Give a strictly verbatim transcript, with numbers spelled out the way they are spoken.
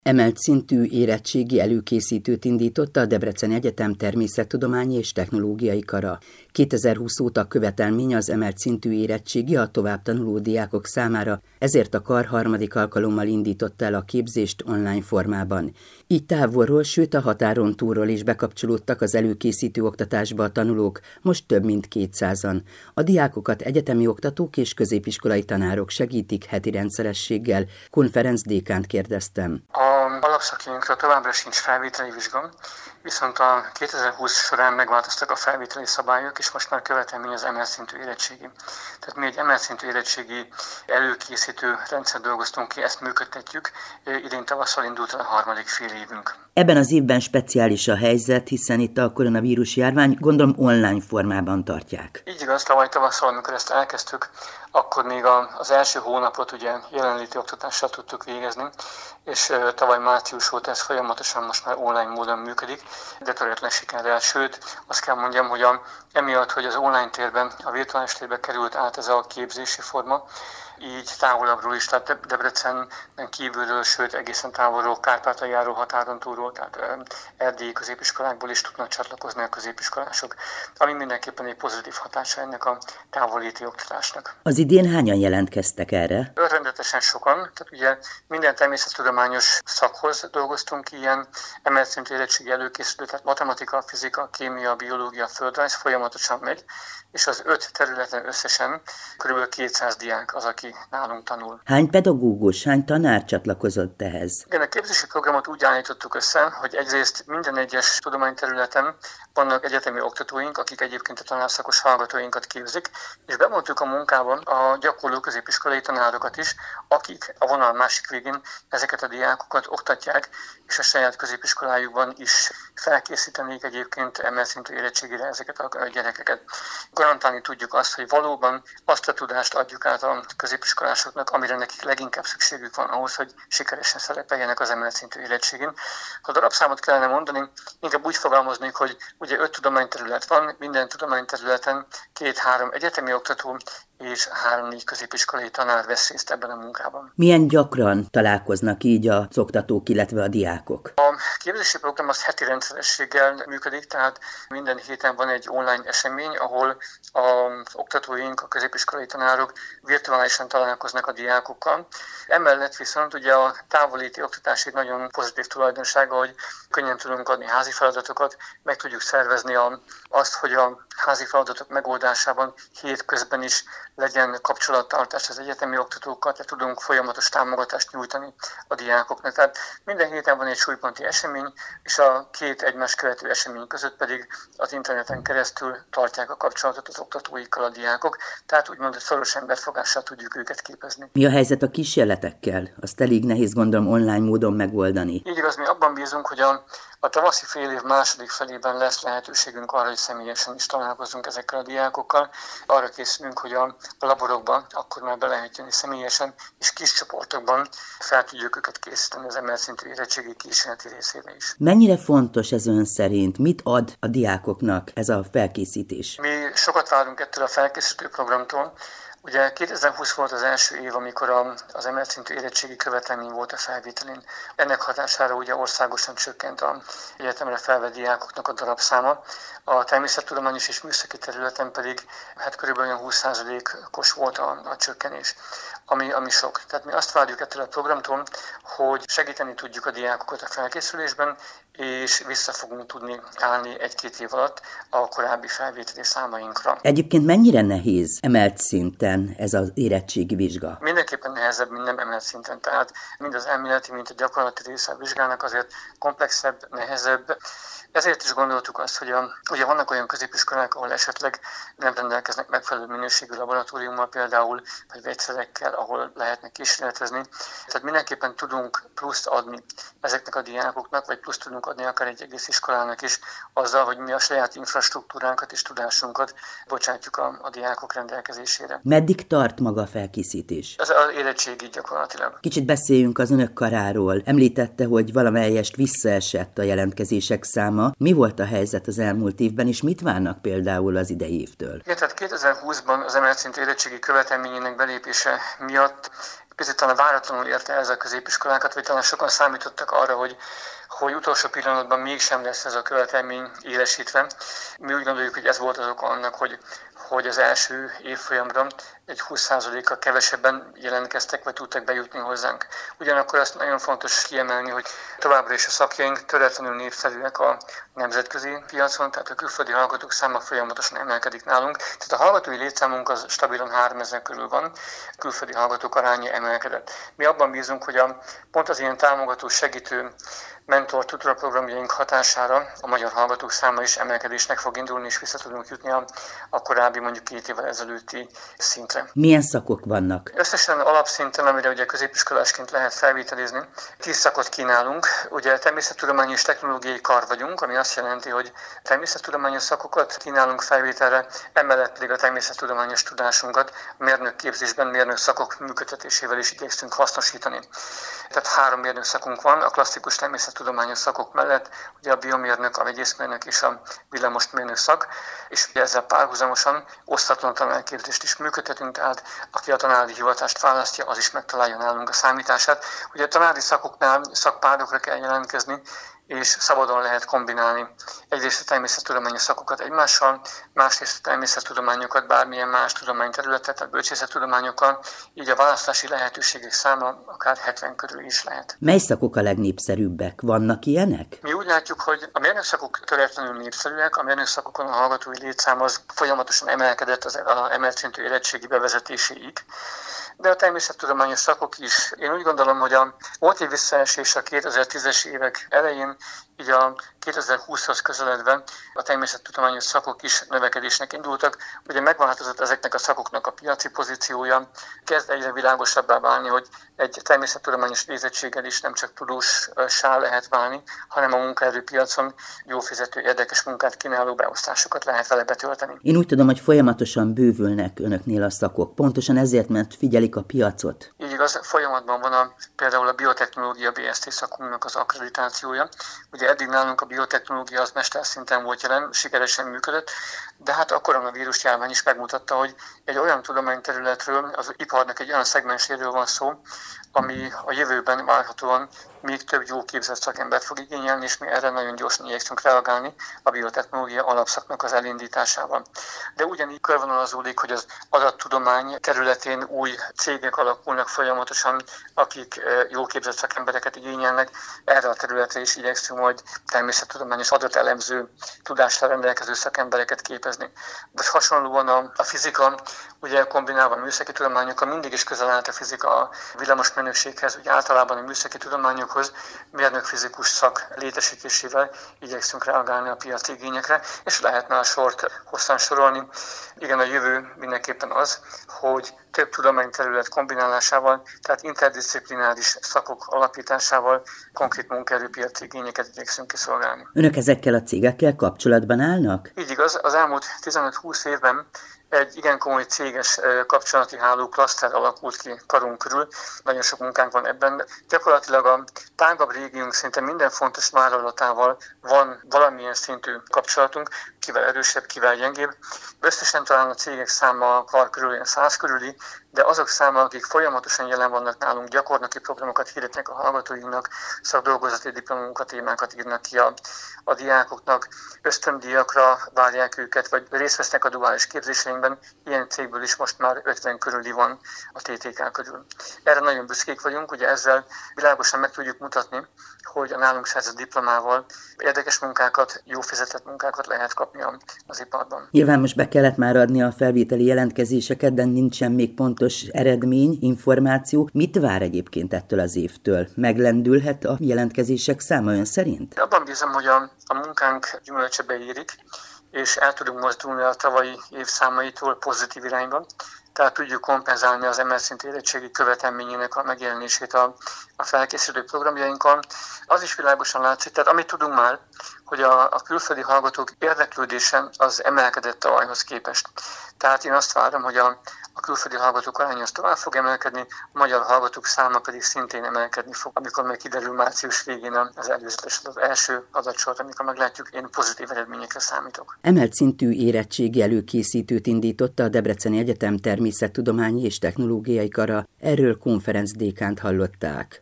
Emelt szintű érettségi előkészítőt indította a Debreceni Egyetem Természettudományi és Technológiai Kara. kétezer-húsz óta követelmény az emelt szintű érettségi a továbbtanuló diákok számára, ezért a kar harmadik alkalommal indította el a képzést online formában. Így távolról, sőt a határon túlról is bekapcsolódtak az előkészítő oktatásba a tanulók, most több mint kétszázan. A diákokat egyetemi oktatók és középiskolai tanárok segítik heti rendszerességgel. Kun Ferenc dékánt kérdeztem. A alapszakinkra továbbra sincs felvételi vizsga, viszont a kétezer-húsz során megváltoztak a felvételi szabályok, és most már követelmény az emelt szintű érettségi. Tehát mi egy emelt szintű érettségi előkészítő rendszer dolgoztunk ki, ezt működtetjük, idén tavasszal indult a harmadik fél évünk. Ebben az évben speciális a helyzet, hiszen itt a koronavírus járvány, gondolom online formában tartják. Így igaz, tavaly tavasszal, amikor ezt elkezdtük, akkor még az első hónapot ugye jelenléti oktatással tudtuk végezni, és tavaly március óta ez folyamatosan most már online módon működik, de töretlen sikerrel. Sőt, azt kell mondjam, hogy a, emiatt, hogy az online térben, a virtuális térbe került át ez a képzési forma, így távolabbról is, tehát Debrecenen kívülről, sőt egészen távolról, Kárpátaljáró határon túlról, tehát erdélyi középiskolákból is tudnak csatlakozni a középiskolások, ami mindenképpen egy pozitív hatása ennek a távolléti oktatásnak. Az idén hányan jelentkeztek erre? Örvendetesen sokan, tehát ugye minden természettudományos szakhoz dolgoztunk ilyen emelt szintű érettségi előkészítő, tehát matematika, fizika, kémia, biológia, földrajz folyamatosan megy, és az öt területen összesen kb. kétszáz diák az, aki nálunk tanul. Hány pedagógus, hány tanár csatlakozott ehhez? Igen, a képzési programot úgy állítottuk össze, hogy egyrészt minden egyes tudományterületen vannak egyetemi oktatóink, akik egyébként a tanárszakos hallgatóinkat képzik, és bevontuk a munkában a gyakorló középiskolai tanárokat is, akik a vonal másik végén ezeket a diákokat oktatják, és a saját középiskolájukban is felkészítenék egyébként emelt szintű érettségére ezeket a gyerekeket. Garantálni tudjuk azt, hogy valóban azt a tudást adjuk át a középiskolásoknak, amire nekik leginkább szükségük van ahhoz, hogy sikeresen szerepeljenek az emelt szintű érettségén. Ha darabszámot kellene mondani, inkább úgy fogalmaznék, hogy ugye öt tudományterület van, minden tudományterületen két-három egyetemi oktató és három-négy középiskolai tanár vesz részt ebben a munkában. Milyen gyakran találkoznak így az oktatók, illetve a diákok? A képzési program az heti rendszerességgel működik, tehát minden héten van egy online esemény, ahol az oktatóink, a középiskolai tanárok virtuálisan találkoznak a diákokkal. Emellett viszont ugye a távolléti oktatás egy nagyon pozitív tulajdonsága, hogy könnyen tudunk adni házi feladatokat, meg tudjuk szervezni a, azt, hogy a házi feladatok megoldásában hétközben is legyen kapcsolattartás az egyetemi oktatókkal, tehát tudunk folyamatos támogatást nyújtani a diákoknak. Tehát minden héten van egy súlyponti esemény, és a két egymás követő esemény között pedig az interneten keresztül tartják a kapcsolatot az oktatóikkal a diákok, tehát úgymond szoros emberfogással tudjuk őket képezni. Mi a helyzet a kísérletekkel? Azt elég nehéz, gondolom, online módon megoldani. Így igaz, mi abban bízunk, hogy a A tavaszi fél év második felében lesz lehetőségünk arra, hogy személyesen is találkozunk ezekkel a diákokkal. Arra készülünk, hogy a laborokban akkor már be lehet jönni személyesen, és kis csoportokban fel tudjuk őket készíteni az emelt szintű érettségi kísérleti részére is. Mennyire fontos ez ön szerint? Mit ad a diákoknak ez a felkészítés? Mi sokat várunk ettől a felkészítő programtól. Ugye kétezer-húsz volt az első év, amikor az emelt szintű érettségi követelmény volt a felvételén. Ennek hatására ugye országosan csökkent az egyetemre felvett diákoknak a darabszáma. A természettudományos és műszaki területen pedig hát körülbelül húsz százalékos volt a, a csökkenés, ami, ami sok. Tehát mi azt várjuk ettől a programtól, hogy segíteni tudjuk a diákokat a felkészülésben, és vissza fogunk tudni állni egy-két év alatt a korábbi felvételi számainkra. Egyébként mennyire nehéz emelt szinten ez az érettségi vizsga? Mindenképpen nehezebb, mint nem emelt szinten. Tehát mind az elméleti, mint a gyakorlati része a vizsgának azért komplexebb, nehezebb. Ezért is gondoltuk azt, hogy a, ugye vannak olyan középiskolák, ahol esetleg nem rendelkeznek megfelelő minőségű laboratóriummal például, vagy vegyszerekkel, ahol lehetne kísérletezni. Tehát mindenképpen tudunk pluszt adni ezeknek a diákoknak, vagy pluszt tudunk adni akár egy egész iskolának is, azzal, hogy mi a saját infrastruktúránkat és tudásunkat bocsátjuk a, a diákok rendelkezésére. Meddig tart maga a felkészítés? Ez az érettségi gyakorlatilag. Kicsit beszéljünk az önök karáról. Említette, hogy valamelyest visszaesett a jelentkezések száma. Mi volt a helyzet az elmúlt évben, és mit várnak például az idei évtől? Igen, tehát kétezer-húszban az emelt szintű érettségi követelményének belépése miatt Picit talán váratlanul érte ez a középiskolákat, vagy talán sokan számítottak arra, hogy hogy utolsó pillanatban mégsem lesz ez a követelmény élesítve. Mi úgy gondoljuk, hogy ez volt az oka annak, hogy, hogy az első évfolyamra egy húsz százalékkal kevesebben jelentkeztek, vagy tudtak bejutni hozzánk. Ugyanakkor azt nagyon fontos kiemelni, hogy továbbra is a szakjaink töretlenül népszerűek a nemzetközi piacon, tehát a külföldi hallgatók száma folyamatosan emelkedik nálunk. Tehát a hallgatói létszámunk az stabilan háromezer körül van, a külföldi hallgatók aránya emelkedett. Mi abban bízunk, hogy a, pont az ilyen támogató, segítő, mentor tutora programjaink hatására a magyar hallgatók száma is emelkedésnek fog indulni, és vissza tudunk jutni a, a korábbi, mondjuk két évvel ezelőtti szintre. Milyen szakok vannak? Összesen alapszinten, amire ugye középiskolásként lehet felvételizni, tíz szakot kínálunk. Ugye természettudományi és technológiai kar vagyunk, ami azt jelenti, hogy természettudományos szakokat kínálunk felvételre, emellett pedig a természettudományos tudásunkat a mérnökképzésben, mérnök szakok működtetésével is igyekszünk hasznosítani. Tehát három mérnök szakunk van, a klasszikus természettudományos szakok mellett, ugye a biomérnök, a vegyészmérnök és a villamosmérnök szak, és ugye ezzel párhuzamosan osztatlan tanárképzést is működtetünk, tehát aki a tanári hivatást választja, az is megtalálja nálunk a számítását. Ugye a tanári szakoknál szakpárokra kell jelentkezni, és szabadon lehet kombinálni egyrészt a természettudományos szakokat egymással, másrészt a természettudományokat bármilyen más tudományterületet, a bölcsészettudományokkal, így a választási lehetőségek száma akár hetven körül is lehet. Mely szakok a legnépszerűbbek? Vannak ilyenek? Mi úgy látjuk, hogy a mérnökszakok töretlenül népszerűek, a mérnökszakokon a hallgatói létszám az folyamatosan emelkedett az emelt szintű érettségi bevezetéséig, de a természettudományos szakok is. Én úgy gondolom, hogy a volt egy visszaesés a kétezer-tízes évek elején, így a kétezer-húszhoz közeledve a természettudományos szakok is növekedésnek indultak. Ugye megváltozott ezeknek a szakoknak a piaci pozíciója, kezd egyre világosabbá válni, hogy egy természettudományos végzettséggel is nem csak tudóssá lehet válni, hanem a munkaerőpiacon jó fizető, érdekes munkát kínáló beosztásokat lehet vele betölteni. Én úgy tudom, hogy folyamatosan bővülnek önöknél a szakok, pontosan ezért, mert figyelik a piacot. Így igaz, folyamatban van a, például a biotechnológia bé es té szakunknak az akkreditációja. Ugye eddig nálunk a biotechnológia az mesterszinten volt jelen, sikeresen működött, de hát a koronavírus járvány is megmutatta, hogy egy olyan tudományterületről, az iparnak egy olyan szegmenséről van szó, ami a jövőben várhatóan még több jó képzett szakembert fog igényelni, és mi erre nagyon gyorsan igyekszünk reagálni a biotechnológia alapszaknak az elindításával. De ugyanígy körvonalazódik, hogy az adattudomány területén új cégek alakulnak folyamatosan, akik jó képzett szakembereket igényelnek. Erre a területre is igyekszünk majd természettudományos adatelemző tudással rendelkező szakembereket képezni. Vagy hasonlóan a, a fizika, ugye kombinálva a műszaki tudományokkal mindig is közel állt a fizika a villamosmérnökséghez, ugye általában a műszaki tudományokhoz, mérnök-fizikus szak létesítésével igyekszünk reagálni a piaci igényekre, és lehetne a sort hosszan sorolni. Igen, a jövő mindenképpen az, hogy több tudományterület kombinálásával, tehát interdisziplináris szakok alapításával konkrét munkaerőpiaci igényeket igyekszünk kiszolgálni. Önök ezekkel a cégekkel kapcsolatban állnak? Így igaz, az elmúlt tizenöt-húsz évben egy igen komoly céges kapcsolati háló klaszter alakult ki karunk körül. Nagyon sok munkánk van ebben. Gyakorlatilag a tágabb régiónk szinte minden fontos vállalatával van valamilyen szintű kapcsolatunk, kivel erősebb, kivel gyengébb. Összesen talán a cégek száma a kar körül ilyen száz körüli, de azok száma, akik folyamatosan jelen vannak nálunk, gyakornoki programokat hirdetnek a hallgatóinknak, szakdolgozati diplomunkatémákat írnak ki a, a diákoknak, ösztöndíjakra várják őket, vagy részt vesznek a duális képzéseinkben. Ilyen cégből is most már ötven körüli van a té té ká körül. Erre nagyon büszkék vagyunk, ugye ezzel világosan meg tudjuk mutatni, hogy a nálunk szerzett diplomával érdekes munkákat, jó fizetett munkákat lehet kapni az iparban. Nyilván most be kellett már adni a felvételi jelentkezéseket, de nincsen még pontos eredmény, információ. Mit vár egyébként ettől az évtől? Meglendülhet a jelentkezések száma ön szerint? Abban bízom, hogy a, a munkánk gyümölcse beérik, és el tudunk mozdulni a tavalyi évszámaitól pozitív irányban. Tehát tudjuk kompenzálni az emelt szintű érettségi követelményének a megjelenését a, a felkészülő programjainkon. Az is világosan látszik, tehát amit tudunk már, hogy a, a külföldi hallgatók érdeklődése az emelkedett tavalyhoz képest. Tehát én azt várom, hogy a, a külföldi hallgatók aránya tovább fog emelkedni, a magyar hallgatók száma pedig szintén emelkedni fog. Amikor meg kiderül március végén az előzetes, az első adatsort, amikor meglátjuk, én pozitív eredményekre számítok. Emelt szintű érettségi előkészítőt indította a Debreceni Egyetem Természettudományi és Technológiai Kara, erről konferencdékánt hallották.